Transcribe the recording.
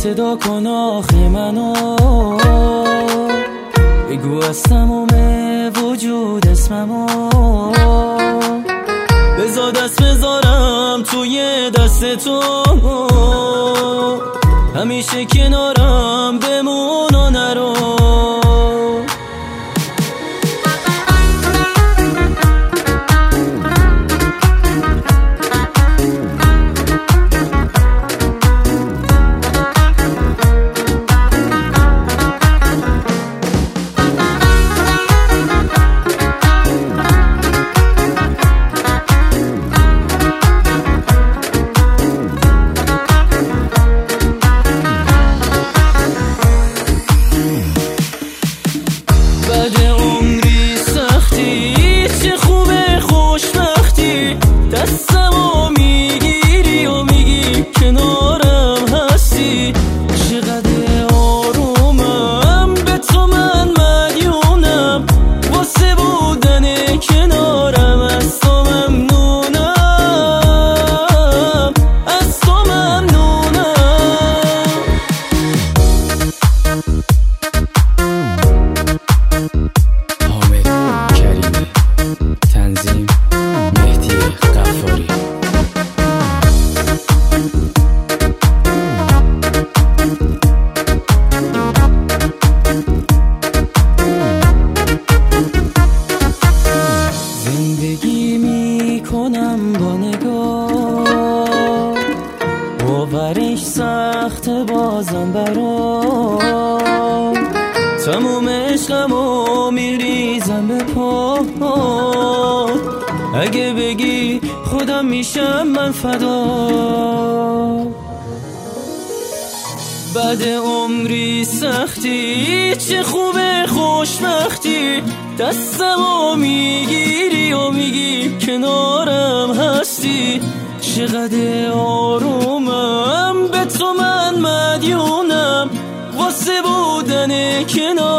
صدا کن آخه منو، بگو از تموم وجود اسممو، بذار دست بذارم توی دست تو، همیشه کنارم بمون و نرو. بعد عمری سختی چه خوبه خوشبختی، دستمو میگیری و میگی کنارم هستی، چقدر آرومم به تو من مدیونم، واسه بودن کنارم از تو ممنونم، از تو ممنونم. تنظیم مهدی غفاری. زندگی میکنم با نگاه، باورش سخت بازم برام، تموم عشقمو میریزم به پا، اگه بگی خودم میشم من فدا. بعد عمری سختی چه خوبه خوشبختی، دستمو میگیری و میگی کنارم هستی، چقدر آرومم به تو من مدیونم، واسه بودن کنار